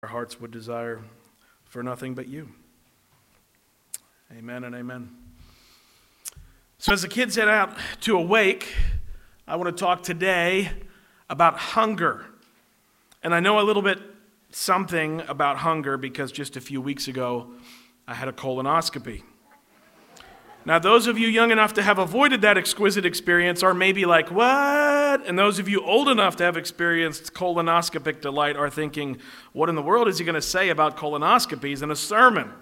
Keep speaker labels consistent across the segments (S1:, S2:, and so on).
S1: Our hearts would desire for nothing but you. Amen and amen. So as the kids head out to Awake, I want to talk today about hunger. And I know a little bit something about hunger because just a few weeks ago, I had a colonoscopy. Now, those of you young enough to have avoided that exquisite experience are maybe like, what? And those of you old enough to have experienced colonoscopic delight are thinking, what in the world is he going to say about colonoscopies in a sermon?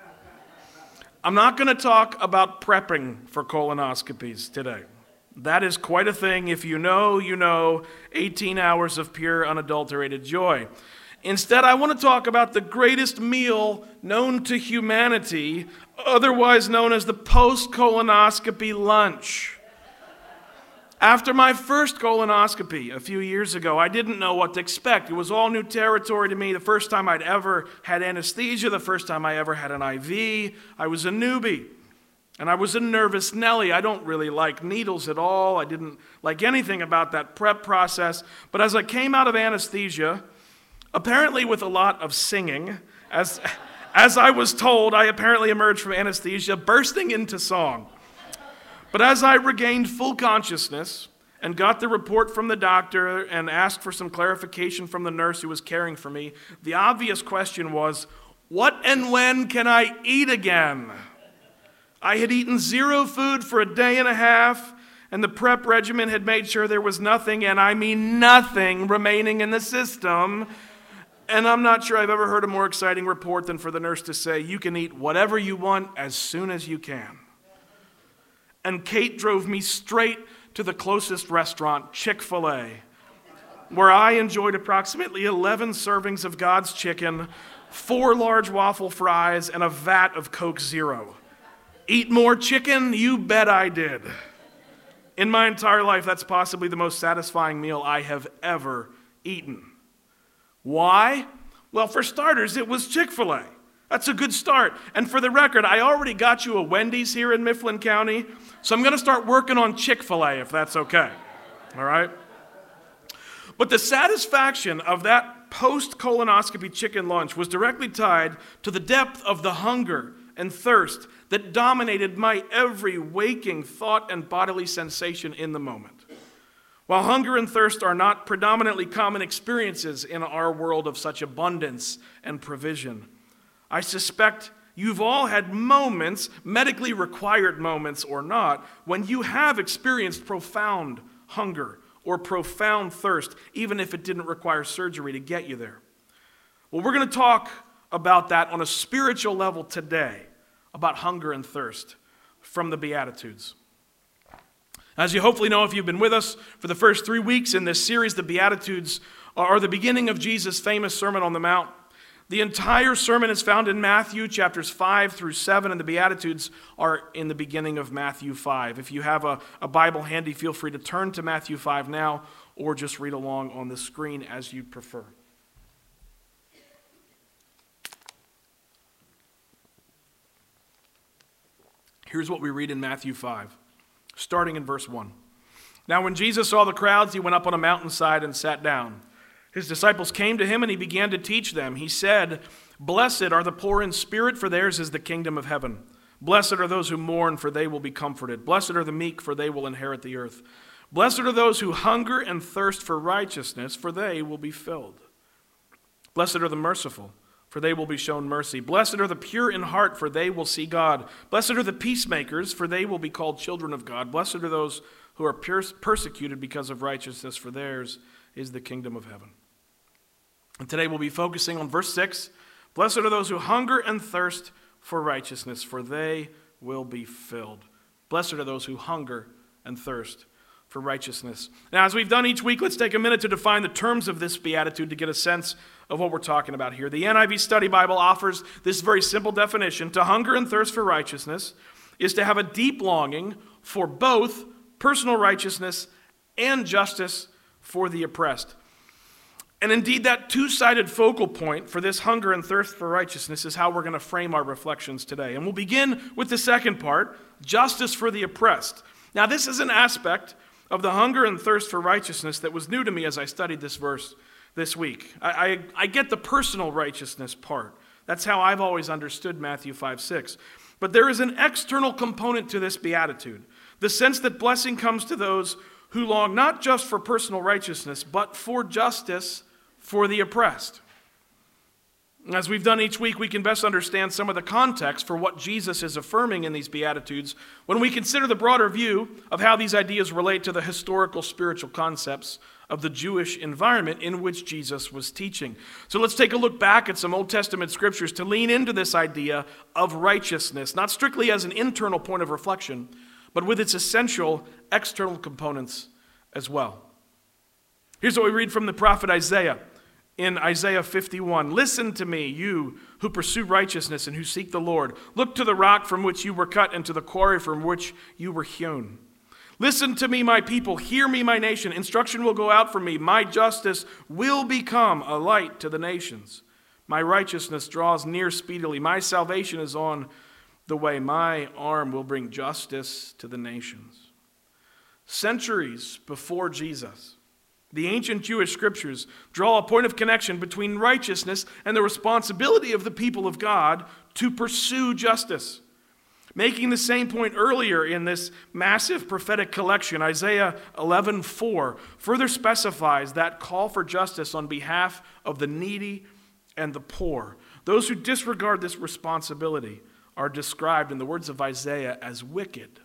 S1: I'm not going to talk about prepping for colonoscopies today. That is quite a thing. If you know, you know, 18 hours of pure, unadulterated joy. Instead, I want to talk about the greatest meal known to humanity, otherwise known as the post-colonoscopy lunch. After my first colonoscopy a few years ago, I didn't know what to expect. It was all new territory to me. The first time I'd ever had anesthesia, the first time I ever had an IV, I was a newbie. And I was a nervous Nelly. I don't really like needles at all. I didn't like anything about that prep process. But as I came out of anesthesia, apparently with a lot of singing, as I was told, I apparently emerged from anesthesia bursting into song. But as I regained full consciousness and got the report from the doctor and asked for some clarification from the nurse who was caring for me, the obvious question was, what and when can I eat again? I had eaten zero food for a day and a half, and the prep regimen had made sure there was nothing, and I mean nothing, remaining in the system. And I'm not sure I've ever heard a more exciting report than for the nurse to say, you can eat whatever you want as soon as you can. And Kate drove me straight to the closest restaurant, Chick-fil-A, where I enjoyed approximately 11 servings of God's chicken, 4 large waffle fries, and a vat of Coke Zero. Eat more chicken? You bet I did. In my entire life, that's possibly the most satisfying meal I have ever eaten. Why? Well, for starters, it was Chick-fil-A. That's a good start. And for the record, I already got you a Wendy's here in Mifflin County, so I'm going to start working on Chick-fil-A if that's okay. All right? But the satisfaction of that post-colonoscopy chicken lunch was directly tied to the depth of the hunger and thirst that dominated my every waking thought and bodily sensation in the moment. While hunger and thirst are not predominantly common experiences in our world of such abundance and provision, I suspect you've all had moments, medically required moments or not, when you have experienced profound hunger or profound thirst, even if it didn't require surgery to get you there. Well, we're going to talk about that on a spiritual level today, about hunger and thirst from the Beatitudes. As you hopefully know if you've been with us for the first 3 weeks in this series, the Beatitudes are the beginning of Jesus' famous Sermon on the Mount. The entire sermon is found in Matthew chapters 5 through 7, and the Beatitudes are in the beginning of Matthew 5. If you have a Bible handy, feel free to turn to Matthew 5 now, or just read along on the screen as you prefer. Here's what we read in Matthew 5. Starting in verse 1. Now when Jesus saw the crowds, he went up on a mountainside and sat down. His disciples came to him and he began to teach them. He said, "Blessed are the poor in spirit, for theirs is the kingdom of heaven. Blessed are those who mourn, for they will be comforted. Blessed are the meek, for they will inherit the earth. Blessed are those who hunger and thirst for righteousness, for they will be filled. Blessed are the merciful, for they will be shown mercy. Blessed are the pure in heart, for they will see God. Blessed are the peacemakers, for they will be called children of God. Blessed are those who are persecuted because of righteousness, for theirs is the kingdom of heaven." And today we'll be focusing on verse 6. Blessed are those who hunger and thirst for righteousness, for they will be filled. Blessed are those who hunger and thirst for righteousness. Now, as we've done each week, let's take a minute to define the terms of this beatitude to get a sense of what we're talking about here. The NIV Study Bible offers this very simple definition. To hunger and thirst for righteousness is to have a deep longing for both personal righteousness and justice for the oppressed. And indeed, that two-sided focal point for this hunger and thirst for righteousness is how we're going to frame our reflections today. And we'll begin with the second part, justice for the oppressed. Now, this is an aspect of the hunger and thirst for righteousness that was new to me as I studied this verse this week. I get the personal righteousness part. That's how I've always understood Matthew 5:6. But there is an external component to this beatitude, the sense that blessing comes to those who long not just for personal righteousness, but for justice for the oppressed. As we've done each week, we can best understand some of the context for what Jesus is affirming in these Beatitudes when we consider the broader view of how these ideas relate to the historical spiritual concepts of the Jewish environment in which Jesus was teaching. So let's take a look back at some Old Testament scriptures to lean into this idea of righteousness, not strictly as an internal point of reflection, but with its essential external components as well. Here's what we read from the prophet Isaiah. In Isaiah 51, "Listen to me, you who pursue righteousness and who seek the Lord. Look to the rock from which you were cut and to the quarry from which you were hewn. Listen to me, my people. Hear me, my nation. Instruction will go out from me. My justice will become a light to the nations. My righteousness draws near speedily. My salvation is on the way. My arm will bring justice to the nations." Centuries before Jesus, the ancient Jewish scriptures draw a point of connection between righteousness and the responsibility of the people of God to pursue justice. Making the same point earlier in this massive prophetic collection, Isaiah 11:4 further specifies that call for justice on behalf of the needy and the poor. Those who disregard this responsibility are described in the words of Isaiah as wicked.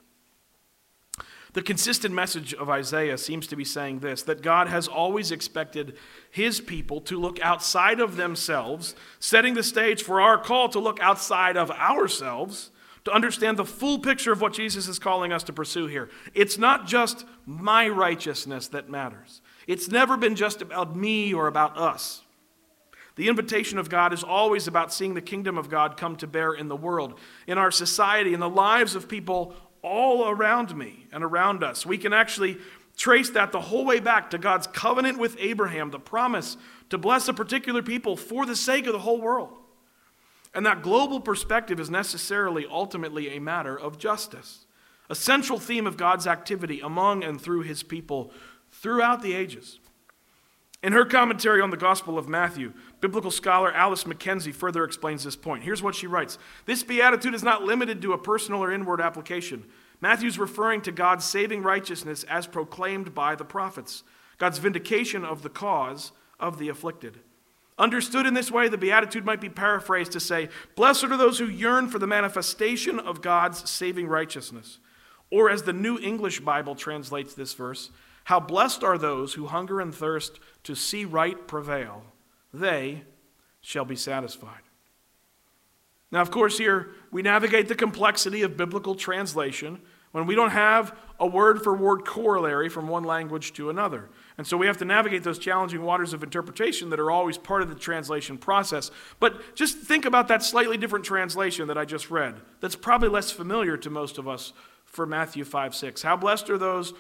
S1: The consistent message of Isaiah seems to be saying this, that God has always expected his people to look outside of themselves, setting the stage for our call to look outside of ourselves, to understand the full picture of what Jesus is calling us to pursue here. It's not just my righteousness that matters. It's never been just about me or about us. The invitation of God is always about seeing the kingdom of God come to bear in the world, in our society, in the lives of people all around me and around us. We can actually trace that the whole way back to God's covenant with Abraham, the promise to bless a particular people for the sake of the whole world. And that global perspective is necessarily ultimately a matter of justice, a central theme of God's activity among and through his people throughout the ages. In her commentary on the Gospel of Matthew, biblical scholar Alice McKenzie further explains this point. Here's what she writes. This beatitude is not limited to a personal or inward application. Matthew's referring to God's saving righteousness as proclaimed by the prophets, God's vindication of the cause of the afflicted. Understood in this way, the beatitude might be paraphrased to say, "Blessed are those who yearn for the manifestation of God's saving righteousness." Or as the New English Bible translates this verse, "How blessed are those who hunger and thirst to see right prevail. They shall be satisfied." Now, of course, here we navigate the complexity of biblical translation when we don't have a word-for-word corollary from one language to another. And so we have to navigate those challenging waters of interpretation that are always part of the translation process. But just think about that slightly different translation that I just read that's probably less familiar to most of us for Matthew 5:6. How blessed are those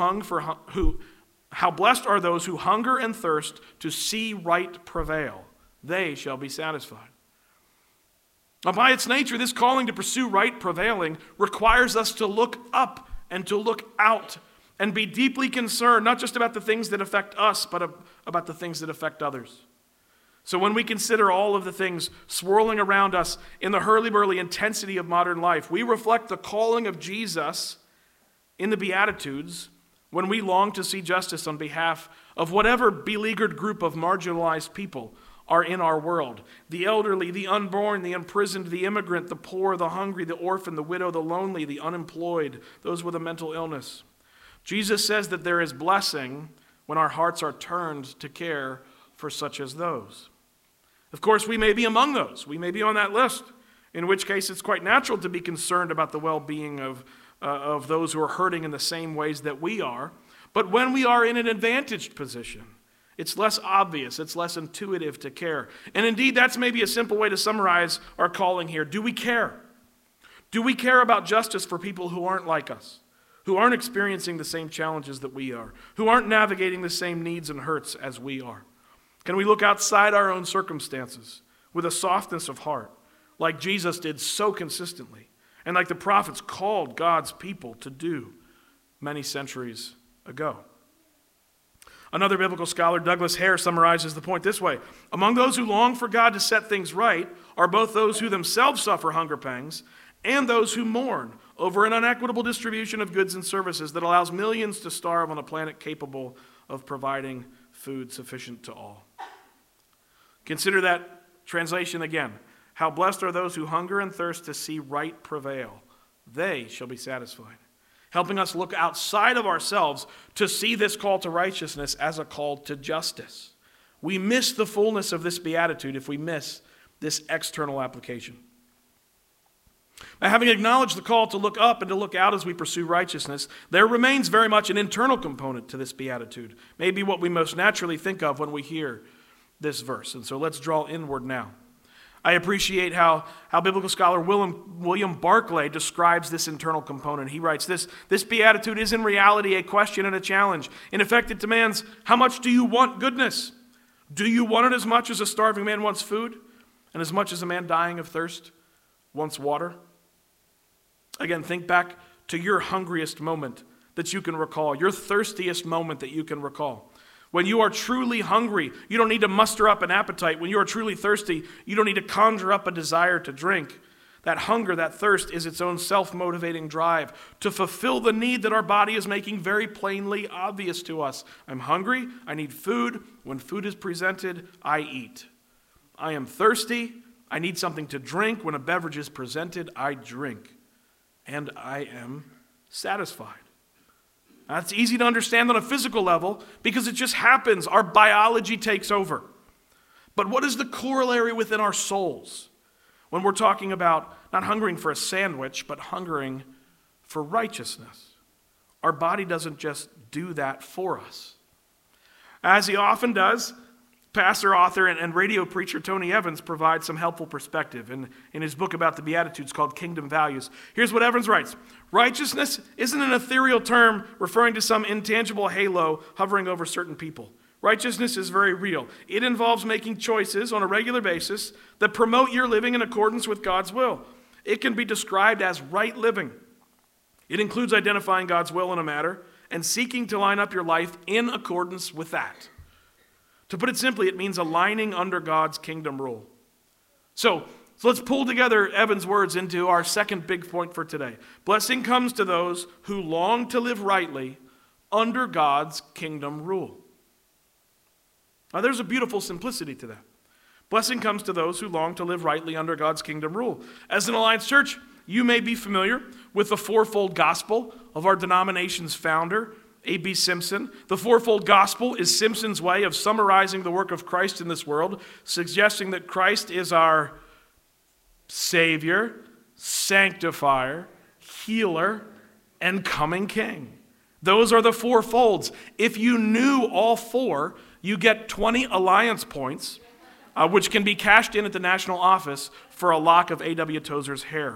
S1: how blessed are those who hunger and thirst to see right prevail. They shall be satisfied. Now, by its nature, this calling to pursue right prevailing requires us to look up and to look out and be deeply concerned, not just about the things that affect us, but about the things that affect others. So when we consider all of the things swirling around us in the hurly-burly intensity of modern life, we reflect the calling of Jesus in the Beatitudes when we long to see justice on behalf of whatever beleaguered group of marginalized people are in our world. The elderly, the unborn, the imprisoned, the immigrant, the poor, the hungry, the orphan, the widow, the lonely, the unemployed, those with a mental illness. Jesus says that there is blessing when our hearts are turned to care for such as those. Of course, we may be among those. We may be on that list, in which case it's quite natural to be concerned about the well-being of those who are hurting in the same ways that we are. But when we are in an advantaged position, it's less obvious, it's less intuitive to care. And indeed, that's maybe a simple way to summarize our calling here. Do we care? Do we care about justice for people who aren't like us, who aren't experiencing the same challenges that we are, who aren't navigating the same needs and hurts as we are? Can we look outside our own circumstances with a softness of heart, like Jesus did so consistently, and like the prophets called God's people to do many centuries ago? Another biblical scholar, Douglas Hare, summarizes the point this way: among those who long for God to set things right are both those who themselves suffer hunger pangs and those who mourn over an unequitable distribution of goods and services that allows millions to starve on a planet capable of providing food sufficient to all. Consider that translation again. How blessed are those who hunger and thirst to see right prevail. They shall be satisfied. Helping us look outside of ourselves to see this call to righteousness as a call to justice. We miss the fullness of this beatitude if we miss this external application. Now, having acknowledged the call to look up and to look out as we pursue righteousness, there remains very much an internal component to this beatitude, maybe what we most naturally think of when we hear this verse. And so let's draw inward now. I appreciate how biblical scholar William Barclay describes this internal component. He writes, this beatitude is in reality a question and a challenge. In effect, it demands, how much do you want goodness? Do you want it as much as a starving man wants food? And as much as a man dying of thirst wants water? Again, think back to your hungriest moment that you can recall, your thirstiest moment that you can recall. When you are truly hungry, you don't need to muster up an appetite. When you are truly thirsty, you don't need to conjure up a desire to drink. That hunger, that thirst is its own self-motivating drive to fulfill the need that our body is making very plainly obvious to us. I'm hungry, I need food. When food is presented, I eat. I am thirsty, I need something to drink. When a beverage is presented, I drink. And I am satisfied. That's easy to understand on a physical level because it just happens. Our biology takes over. But what is the corollary within our souls when we're talking about not hungering for a sandwich, but hungering for righteousness? Our body doesn't just do that for us. As he often does, pastor, author, and radio preacher Tony Evans provides some helpful perspective in his book about the Beatitudes called Kingdom Values. Here's what Evans writes. Righteousness isn't an ethereal term referring to some intangible halo hovering over certain people. Righteousness is very real. It involves making choices on a regular basis that promote your living in accordance with God's will. It can be described as right living. It includes identifying God's will in a matter and seeking to line up your life in accordance with that. To put it simply, it means aligning under God's kingdom rule. So let's pull together Evan's words into our second big point for today. Blessing comes to those who long to live rightly under God's kingdom rule. Now there's a beautiful simplicity to that. Blessing comes to those who long to live rightly under God's kingdom rule. As an Alliance Church, you may be familiar with the fourfold gospel of our denomination's founder, A.B. Simpson. The fourfold gospel is Simpson's way of summarizing the work of Christ in this world, suggesting that Christ is our Savior, Sanctifier, Healer, and coming King. Those are the four folds. If you knew all four, you get 20 Alliance points, which can be cashed in at the national office for a lock of A.W. Tozer's hair.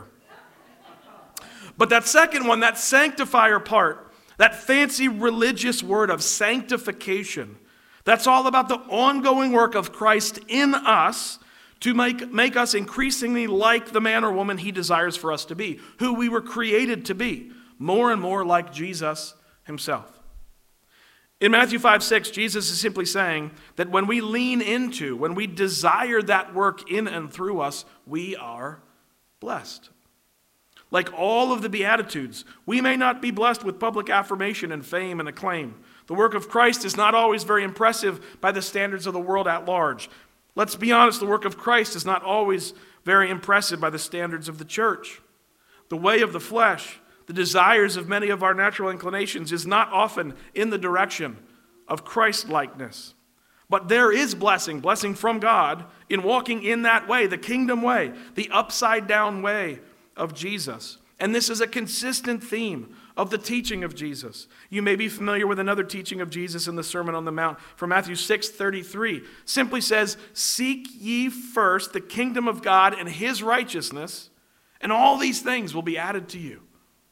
S1: But that second one, that sanctifier part, that fancy religious word of sanctification, that's all about the ongoing work of Christ in us to make us increasingly like the man or woman he desires for us to be, who we were created to be, more and more like Jesus himself. In Matthew 5:6, Jesus is simply saying that when we lean into, when we desire that work in and through us, we are blessed. Like all of the Beatitudes, we may not be blessed with public affirmation and fame and acclaim. The work of Christ is not always very impressive by the standards of the world at large. Let's be honest, the work of Christ is not always very impressive by the standards of the church. The way of the flesh, the desires of many of our natural inclinations is not often in the direction of Christ-likeness. But there is blessing from God in walking in that way, the kingdom way, the upside-down way of Jesus. And this is a consistent theme of the teaching of Jesus. You may be familiar with another teaching of Jesus in the Sermon on the Mount from Matthew 6:33. Simply says, "Seek ye first the kingdom of God and his righteousness, and all these things will be added to you."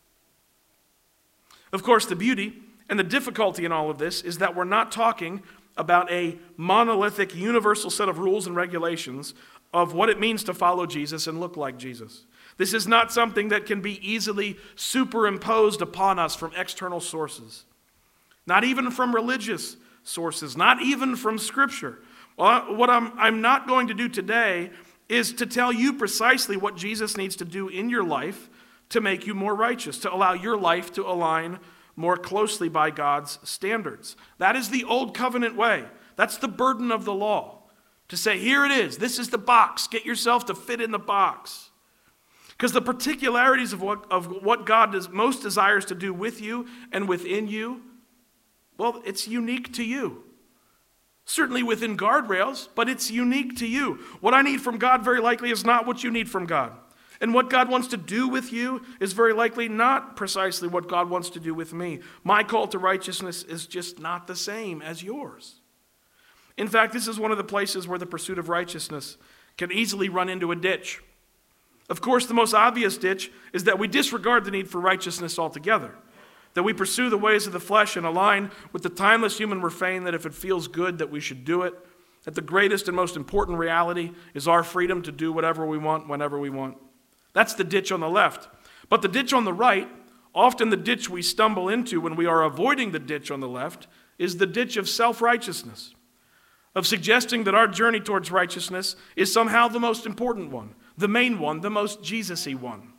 S1: Of course, the beauty and the difficulty in all of this is that we're not talking about a monolithic, universal set of rules and regulations of what it means to follow Jesus and look like Jesus. This is not something that can be easily superimposed upon us from external sources, not even from religious sources, not even from Scripture. Well, what I'm not going to do today is to tell you precisely what Jesus needs to do in your life to make you more righteous, to allow your life to align more closely by God's standards. That is the old covenant way. That's the burden of the law. To say, here it is, this is the box, get yourself to fit in the box. Because the particularities of what God most desires to do with you and within you, well, it's unique to you. Certainly within guardrails, but it's unique to you. What I need from God very likely is not what you need from God. And what God wants to do with you is very likely not precisely what God wants to do with me. My call to righteousness is just not the same as yours. In fact, this is one of the places where the pursuit of righteousness can easily run into a ditch. Of course, the most obvious ditch is that we disregard the need for righteousness altogether. That we pursue the ways of the flesh and align with the timeless human refrain that if it feels good, that we should do it. That the greatest and most important reality is our freedom to do whatever we want, whenever we want. That's the ditch on the left. But the ditch on the right, often the ditch we stumble into when we are avoiding the ditch on the left, is the ditch of self-righteousness, of suggesting that our journey towards righteousness is somehow the most important one, the main one, the most Jesus-y one.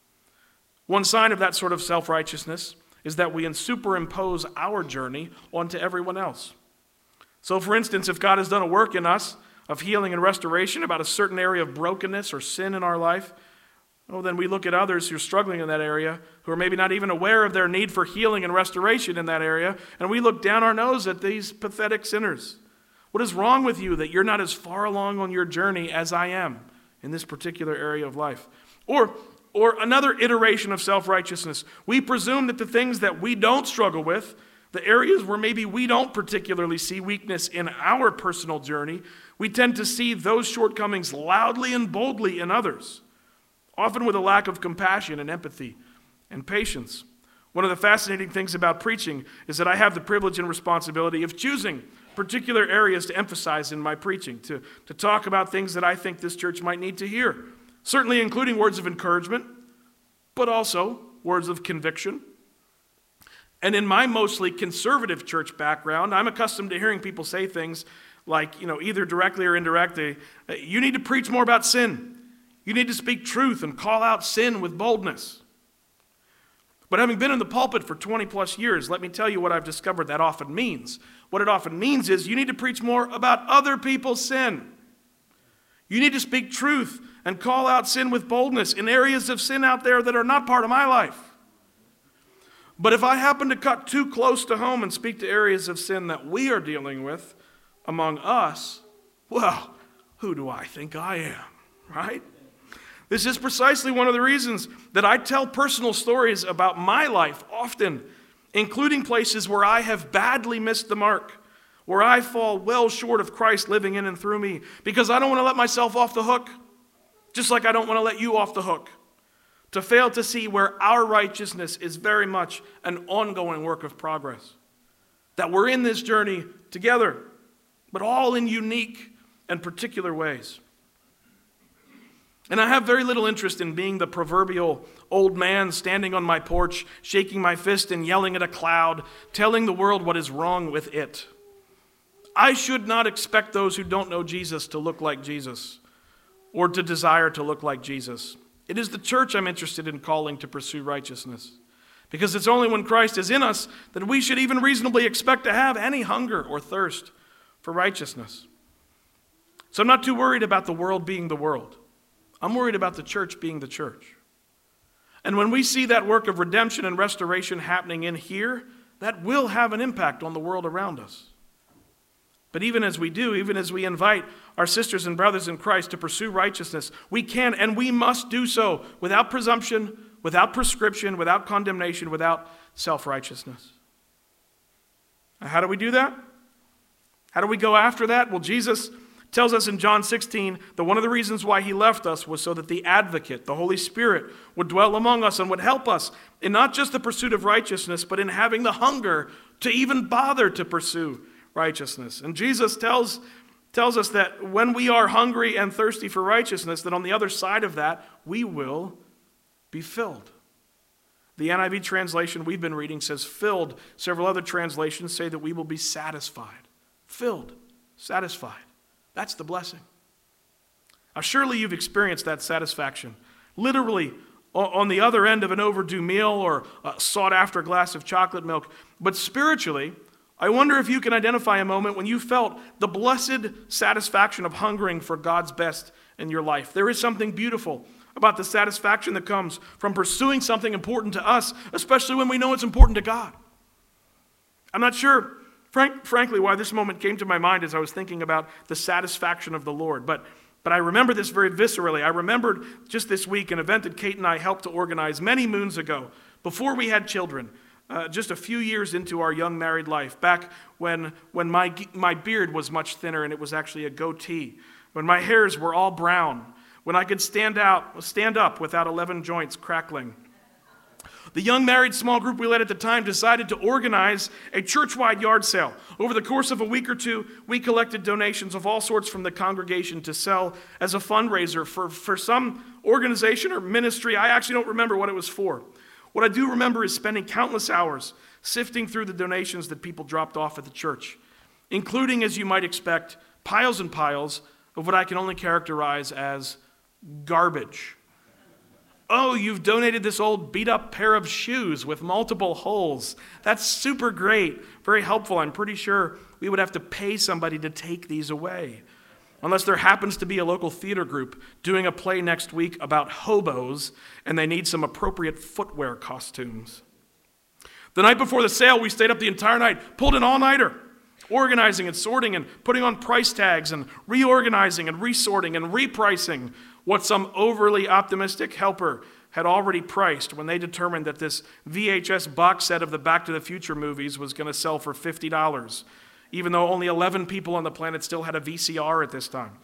S1: One sign of that sort of self-righteousness is that we superimpose our journey onto everyone else. So, for instance, if God has done a work in us of healing and restoration about a certain area of brokenness or sin in our life, well, then we look at others who are struggling in that area, who are maybe not even aware of their need for healing and restoration in that area, and we look down our nose at these pathetic sinners. What is wrong with you that you're not as far along on your journey as I am in this particular area of life? Or another iteration of self-righteousness. We presume that the things that we don't struggle with, the areas where maybe we don't particularly see weakness in our personal journey, we tend to see those shortcomings loudly and boldly in others, often with a lack of compassion and empathy and patience. One of the fascinating things about preaching is that I have the privilege and responsibility of choosing particular areas to emphasize in my preaching, to talk about things that I think this church might need to hear, certainly including words of encouragement, but also words of conviction. And in my mostly conservative church background, I'm accustomed to hearing people say things like, either directly or indirectly, you need to preach more about sin. You need to speak truth and call out sin with boldness. But having been in the pulpit for 20 plus years, let me tell you what I've discovered that often means. What it often means is you need to preach more about other people's sin. You need to speak truth and call out sin with boldness in areas of sin out there that are not part of my life. But if I happen to cut too close to home and speak to areas of sin that we are dealing with among us, well, who do I think I am, right? This is precisely one of the reasons that I tell personal stories about my life often, including places where I have badly missed the mark, where I fall well short of Christ living in and through me, because I don't want to let myself off the hook, just like I don't want to let you off the hook, to fail to see where our righteousness is very much an ongoing work of progress, that we're in this journey together, but all in unique and particular ways. And I have very little interest in being the proverbial old man standing on my porch, shaking my fist and yelling at a cloud, telling the world what is wrong with it. I should not expect those who don't know Jesus to look like Jesus or to desire to look like Jesus. It is the church I'm interested in calling to pursue righteousness, because it's only when Christ is in us that we should even reasonably expect to have any hunger or thirst for righteousness. So I'm not too worried about the world being the world. I'm worried about the church being the church. And when we see that work of redemption and restoration happening in here, that will have an impact on the world around us. But even as we do, even as we invite our sisters and brothers in Christ to pursue righteousness, we can and we must do so without presumption, without prescription, without condemnation, without self-righteousness. Now, how do we do that? How do we go after that? Well, Jesus tells us in John 16 that one of the reasons why he left us was so that the advocate, the Holy Spirit, would dwell among us and would help us in not just the pursuit of righteousness, but in having the hunger to even bother to pursue righteousness. And Jesus tells us that when we are hungry and thirsty for righteousness, that on the other side of that, we will be filled. The NIV translation we've been reading says filled. Several other translations say that we will be satisfied. Filled, satisfied. That's the blessing. Now, surely you've experienced that satisfaction. Literally, on the other end of an overdue meal or a sought-after glass of chocolate milk. But spiritually, I wonder if you can identify a moment when you felt the blessed satisfaction of hungering for God's best in your life. There is something beautiful about the satisfaction that comes from pursuing something important to us, especially when we know it's important to God. I'm not sure, frankly, why this moment came to my mind as I was thinking about the satisfaction of the Lord, but I remember this very viscerally. I remembered just this week an event that Kate and I helped to organize many moons ago, before we had children, just a few years into our young married life, back when my beard was much thinner and it was actually a goatee, when my hairs were all brown, when I could stand up without 11 joints crackling. The young married small group we led at the time decided to organize a church-wide yard sale. Over the course of a week or two, we collected donations of all sorts from the congregation to sell as a fundraiser for some organization or ministry. I actually don't remember what it was for. What I do remember is spending countless hours sifting through the donations that people dropped off at the church, including, as you might expect, piles and piles of what I can only characterize as garbage. Oh, you've donated this old beat-up pair of shoes with multiple holes. That's super great, very helpful. I'm pretty sure we would have to pay somebody to take these away, unless there happens to be a local theater group doing a play next week about hobos and they need some appropriate footwear costumes. The night before the sale, we stayed up the entire night, pulled an all-nighter, organizing and sorting and putting on price tags and reorganizing and resorting and repricing what some overly optimistic helper had already priced when they determined that this VHS box set of the Back to the Future movies was going to sell for $50, even though only 11 people on the planet still had a VCR at this time.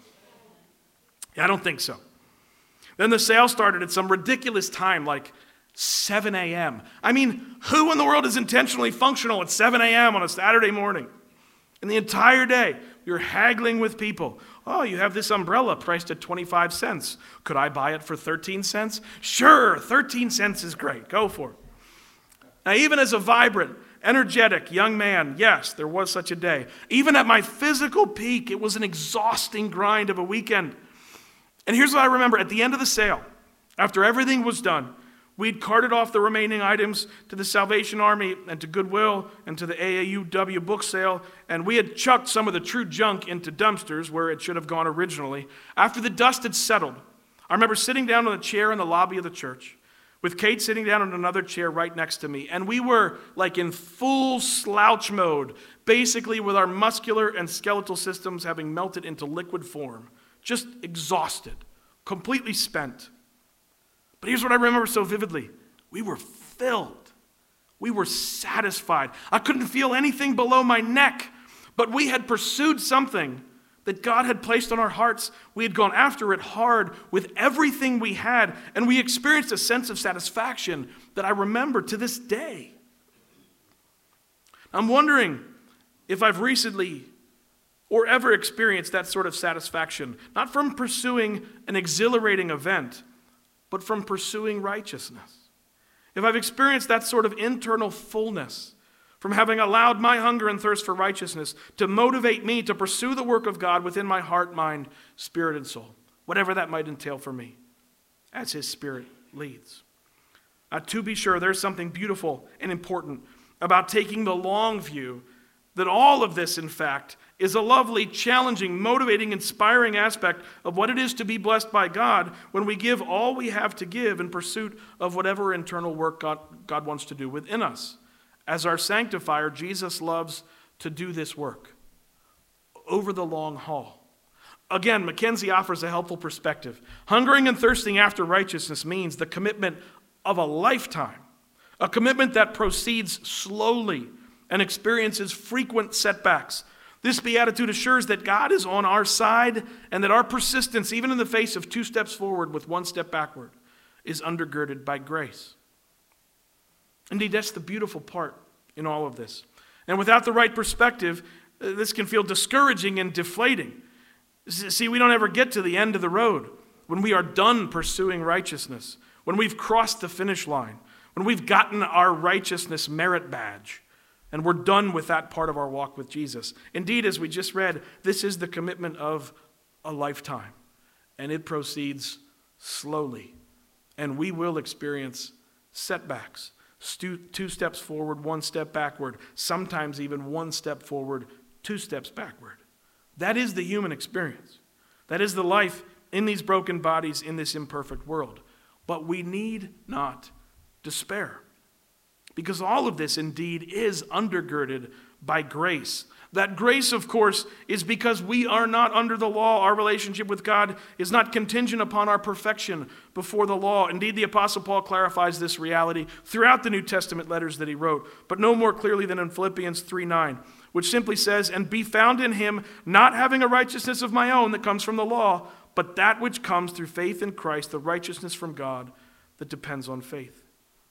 S1: I don't think so. Then the sale started at some ridiculous time, like 7 a.m. I mean, who in the world is intentionally functional at 7 a.m. on a Saturday morning? And the entire day, we were haggling with people. Oh, you have this umbrella priced at 25 cents. Could I buy it for 13 cents? Sure, 13 cents is great. Go for it. Now, even as a vibrant, energetic young man, yes, there was such a day. Even at my physical peak, it was an exhausting grind of a weekend. And here's what I remember. At the end of the sale, after everything was done, we'd carted off the remaining items to the Salvation Army and to Goodwill and to the AAUW book sale, and we had chucked some of the true junk into dumpsters where it should have gone originally. After the dust had settled, I remember sitting down on a chair in the lobby of the church with Kate sitting down on another chair right next to me, and we were like in full slouch mode, basically with our muscular and skeletal systems having melted into liquid form, just exhausted, completely spent. But here's what I remember so vividly. We were filled. We were satisfied. I couldn't feel anything below my neck, but we had pursued something that God had placed on our hearts. We had gone after it hard with everything we had, and we experienced a sense of satisfaction that I remember to this day. I'm wondering if I've recently or ever experienced that sort of satisfaction, not from pursuing an exhilarating event, but from pursuing righteousness. If I've experienced that sort of internal fullness from having allowed my hunger and thirst for righteousness to motivate me to pursue the work of God within my heart, mind, spirit, and soul, whatever that might entail for me, as His Spirit leads. To be sure, there's something beautiful and important about taking the long view that all of this, in fact, is a lovely, challenging, motivating, inspiring aspect of what it is to be blessed by God when we give all we have to give in pursuit of whatever internal work God wants to do within us. As our sanctifier, Jesus loves to do this work over the long haul. Again, Mackenzie offers a helpful perspective. Hungering and thirsting after righteousness means the commitment of a lifetime, a commitment that proceeds slowly and experiences frequent setbacks. This beatitude assures that God is on our side and that our persistence, even in the face of 2 steps forward with 1 step backward, is undergirded by grace. Indeed, that's the beautiful part in all of this. And without the right perspective, this can feel discouraging and deflating. See, we don't ever get to the end of the road when we are done pursuing righteousness, when we've crossed the finish line, when we've gotten our righteousness merit badge, and we're done with that part of our walk with Jesus. Indeed, as we just read, this is the commitment of a lifetime, and it proceeds slowly, and we will experience setbacks. 2 steps forward, 1 step backward, sometimes even 1 step forward, 2 steps backward. That is the human experience. That is the life in these broken bodies in this imperfect world. But we need not despair, because all of this indeed is undergirded by grace. That grace, of course, is because we are not under the law. Our relationship with God is not contingent upon our perfection before the law. Indeed, the Apostle Paul clarifies this reality throughout the New Testament letters that he wrote, but no more clearly than in Philippians 3:9, which simply says, "And be found in him, not having a righteousness of my own that comes from the law, but that which comes through faith in Christ, the righteousness from God that depends on faith."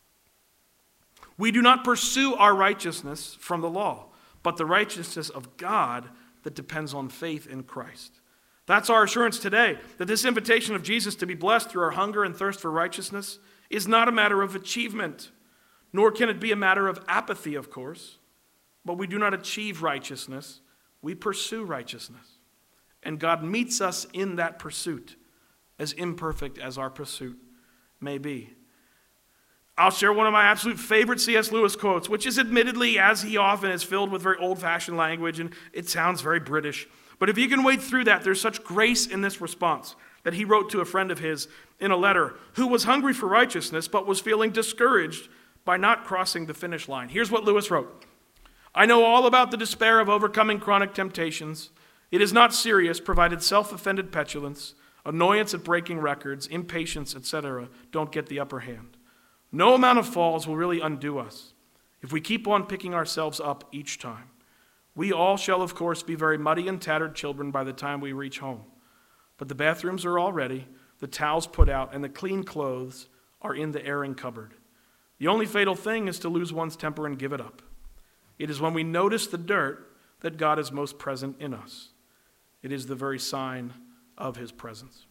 S1: We do not pursue our righteousness from the law, but the righteousness of God that depends on faith in Christ. That's our assurance today, that this invitation of Jesus to be blessed through our hunger and thirst for righteousness is not a matter of achievement, nor can it be a matter of apathy, of course. But we do not achieve righteousness, we pursue righteousness. And God meets us in that pursuit, as imperfect as our pursuit may be. I'll share one of my absolute favorite C.S. Lewis quotes, which is admittedly, as he often is, filled with very old-fashioned language, and it sounds very British. But if you can wade through that, there's such grace in this response that he wrote to a friend of his in a letter who was hungry for righteousness but was feeling discouraged by not crossing the finish line. Here's what Lewis wrote. "I know all about the despair of overcoming chronic temptations. It is not serious, provided self-offended petulance, annoyance at breaking records, impatience, etc. don't get the upper hand. No amount of falls will really undo us if we keep on picking ourselves up each time. We all shall, of course, be very muddy and tattered children by the time we reach home. But the bathrooms are all ready, the towels put out, and the clean clothes are in the airing cupboard. The only fatal thing is to lose one's temper and give it up. It is when we notice the dirt that God is most present in us. It is the very sign of his presence."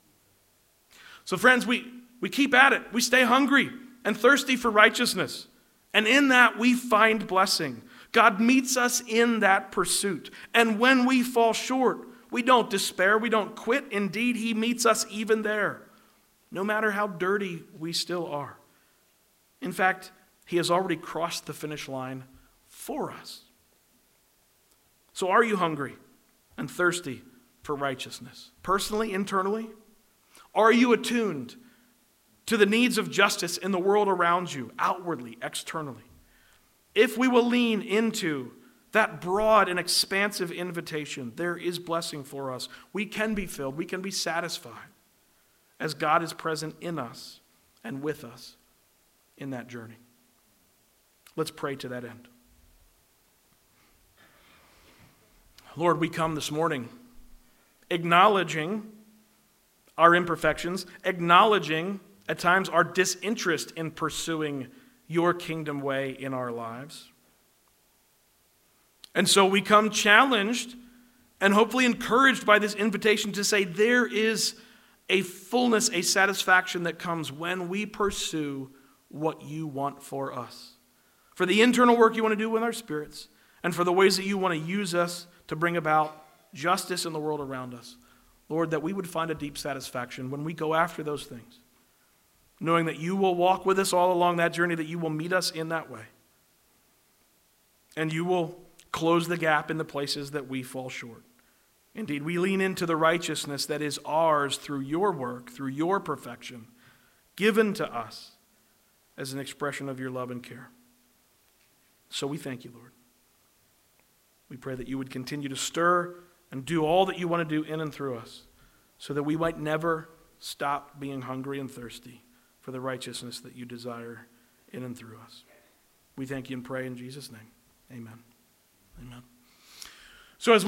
S1: So friends, we keep at it. We stay hungry and thirsty for righteousness. And in that we find blessing. God meets us in that pursuit. And when we fall short, we don't despair, we don't quit. Indeed, he meets us even there, no matter how dirty we still are. In fact, he has already crossed the finish line for us. So are you hungry and thirsty for righteousness? Personally, internally? Are you attuned to the needs of justice in the world around you, outwardly, externally? If we will lean into that broad and expansive invitation, there is blessing for us. We can be filled, we can be satisfied as God is present in us and with us in that journey. Let's pray to that end. Lord, we come this morning acknowledging our imperfections, acknowledging at times our disinterest in pursuing your kingdom way in our lives. And so we come challenged and hopefully encouraged by this invitation to say there is a fullness, a satisfaction that comes when we pursue what you want for us. For the internal work you want to do with our spirits, and for the ways that you want to use us to bring about justice in the world around us. Lord, that we would find a deep satisfaction when we go after those things, knowing that you will walk with us all along that journey, that you will meet us in that way. And you will close the gap in the places that we fall short. Indeed, we lean into the righteousness that is ours through your work, through your perfection, given to us as an expression of your love and care. So we thank you, Lord. We pray that you would continue to stir and do all that you want to do in and through us, so that we might never stop being hungry and thirsty for the righteousness that you desire in and through us. We thank you and pray in Jesus' name. Amen. Amen.